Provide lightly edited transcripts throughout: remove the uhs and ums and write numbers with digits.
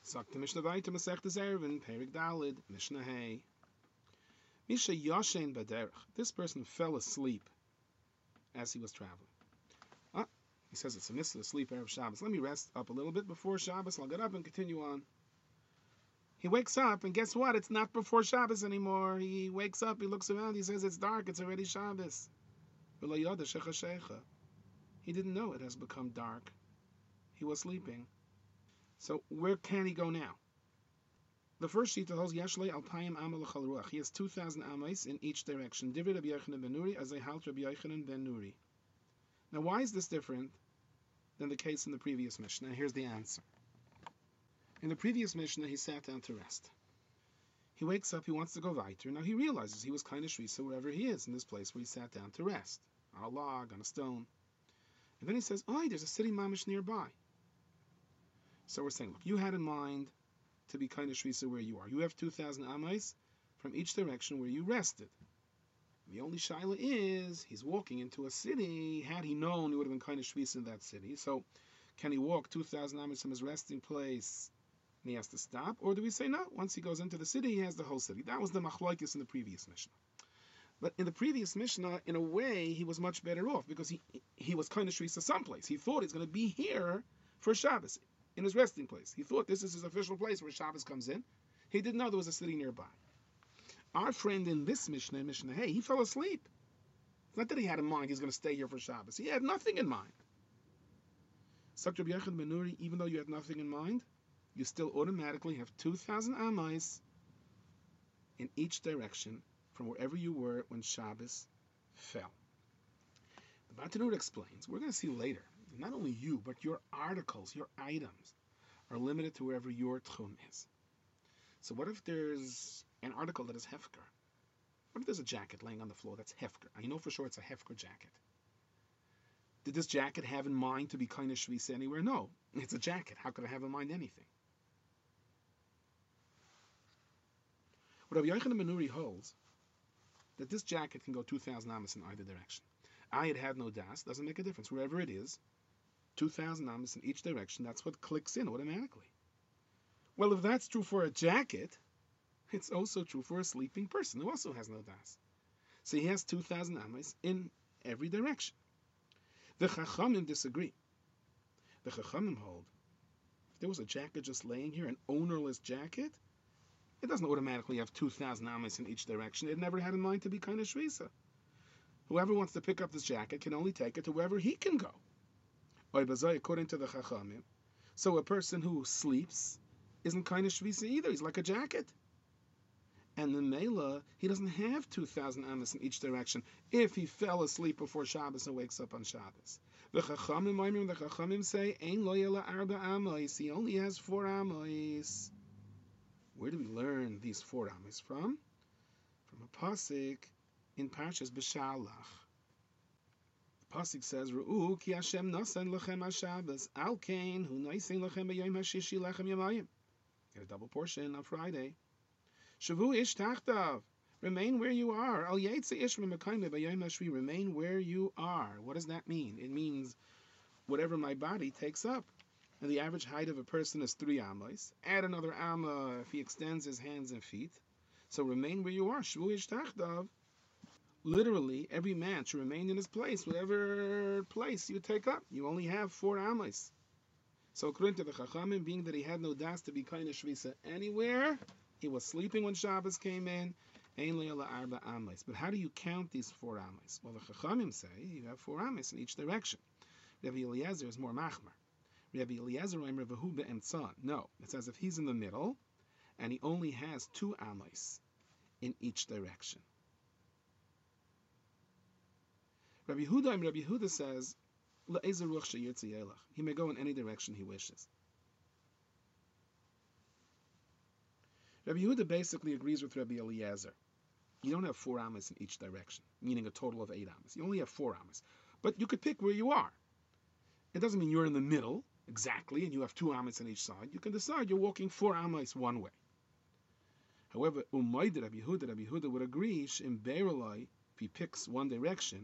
Sagt the Mishnah weiter, Masechtes Eruvin, Perik Dalid, Mishnah Hey. Misha Yashen Baderech. This person fell asleep as he was traveling. He says it's a mitzvah to sleep Erev Shabbos. Let me rest up a little bit before Shabbos. I'll get up and continue on. He wakes up, and guess what? It's not before Shabbos anymore. He wakes up, he looks around, he says it's dark, it's already Shabbos. He didn't know it has become dark. He was sleeping. So where can he go now? The first sheet holds Yashle Alpayim Amal Ruach. He has 2,000 amais in each direction. Divrei Rabbi Yochanan ben Nuri as I halt Rabbi Yochanan ben Nuri. Now, why is this different than the case in the previous Mishnah? Here's the answer. In the previous Mishnah, he sat down to rest. He wakes up, he wants to go weiter. Now he realizes he was kind of shvisa wherever he is, in this place where he sat down to rest, on a log, on a stone. And then he says, oh, there's a city mamish nearby. So we're saying, look, you had in mind to be kind of shvisa where you are. You have 2,000 amais from each direction where you rested. The only shaila is, he's walking into a city. Had he known, he would have been kind of shvisa in that city. So can he walk 2,000 amais from his resting place and he has to stop? Or do we say, no, once he goes into the city, he has the whole city? That was the machlokes in the previous Mishnah. But in the previous Mishnah, in a way, he was much better off because he was kind of shvisa someplace. He thought he's going to be here for Shabbos, in his resting place. He thought this is his official place where Shabbos comes in. He didn't know there was a city nearby. Our friend in this Mishnah, hey, he fell asleep. It's not that he had in mind he's going to stay here for Shabbos. He had nothing in mind. Sagt Rabbi Yochanan ben Nuri, even though you had nothing in mind, you still automatically have 2,000 amais in each direction from wherever you were when Shabbos fell. The Bartanura explains, we're going to see later, not only you, but your articles, your items, are limited to wherever your tchum is. So what if there's an article that is hefker? What if there's a jacket laying on the floor that's hefker? I know for sure it's a hefker jacket. Did this jacket have in mind to be kind of shvisa anywhere? No, it's a jacket. How could I have in mind anything? What Rabbi Yochanan ben Nuri holds, that this jacket can go 2,000 amas in either direction. I had no das, doesn't make a difference. Wherever it is, 2,000 amas in each direction, that's what clicks in automatically. Well, if that's true for a jacket, it's also true for a sleeping person who also has no das. So he has 2,000 amas in every direction. The Chachamim disagree. The Chachamim hold, if there was a jacket just laying here, an ownerless jacket, it doesn't automatically have 2,000 amas in each direction. It never had in mind to be kind of shvisa. Whoever wants to pick up this jacket can only take it to wherever he can go. According to the Chachamim, so a person who sleeps isn't kind of shvisa either. He's like a jacket. And the Mela, he doesn't have 2,000 amas in each direction if he fell asleep before Shabbos and wakes up on Shabbos. The Chachamim say, Ein lo yela arba amos. He only has 4 amos. Where do we learn these 4 amos from? From a pasuk in Parshas B'Shalach. The pasuk says, "Ru'u ki Hashem nasan lechem haShabbos, al kain hu naisen lechem b'yom hashishi lechem yamayim." Get a double portion on Friday. Shavu ish tachtav. Remain where you are. Al yetze ish v'mekayim b'yom hashvi. Remain where you are. What does that mean? It means whatever my body takes up. And the average height of a person is 3 amos. Add another amma if he extends his hands and feet. So remain where you are. Shavu ish tachtav. Literally, every man should remain in his place, whatever place you take up. You only have 4 amos. So according to the Chachamim, being that he had no das to be kind of shvisa anywhere, he was sleeping when Shabbos came in. Ein lo yela arba amos. But how do you count these 4 amos? Well, the Chachamim say you have 4 amos in each direction. Rabbi Eliezer is more machmer. Rabbi Eliezer and Rabbi Huda and son. No, it's as if he's in the middle, and he only has 2 amos in each direction. Rabbi Huda says, he may go in any direction he wishes. Rabbi Huda basically agrees with Rabbi Eliezer. You don't have 4 amos in each direction, meaning a total of 8 amos. You only have 4 amos. But you could pick where you are. It doesn't mean you're in the middle, exactly, and you have 2 amos on each side. You can decide you're walking 4 amos one way. However, Rabbi Huda would agree, if he picks one direction,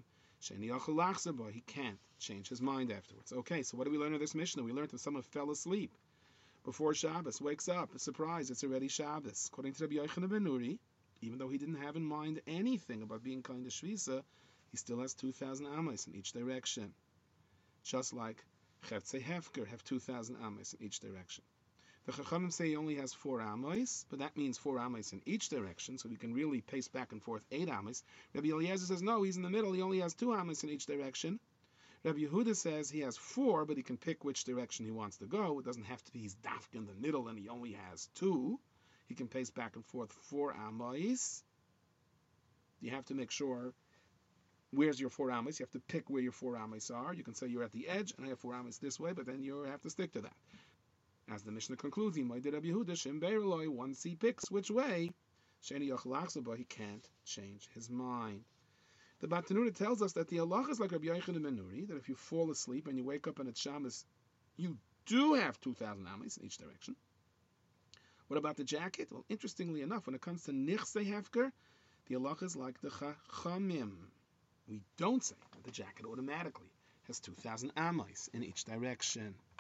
he can't change his mind afterwards. Okay, so what do we learn in this Mishnah? We learned that someone fell asleep before Shabbos, wakes up, a surprise, it's already Shabbos. According to Rabbi Yochanan ben Nuri, even though he didn't have in mind anything about being kind to Shvisa, he still has 2,000 amos in each direction. Just like Cheftzei Hefker have 2,000 amos in each direction. The Chachamim say he only has 4 amos, but that means 4 amos in each direction, so we can really pace back and forth 8 amos. Rabbi Eliezer says no, he's in the middle, he only has 2 amos in each direction. Rabbi Yehuda says he has 4, but he can pick which direction he wants to go. It doesn't have to be he's dafk in the middle and he only has 2. He can pace back and forth 4 amos. You have to make sure where's your 4 amos. You have to pick where your 4 amos are. You can say you're at the edge and I have 4 amos this way, but then you have to stick to that. As the Mishnah concludes, once he picks which way, he can't change his mind. The Bartenura tells us that the halacha is like Rabbi Yochanan ben Nuri, that if you fall asleep and you wake up and it's Shabbos, you do have 2,000 amos in each direction. What about the jacket? Well, interestingly enough, when it comes to Nichsei Hefker, the halacha is like the Chachamim. We don't say that the jacket automatically has 2,000 amos in each direction.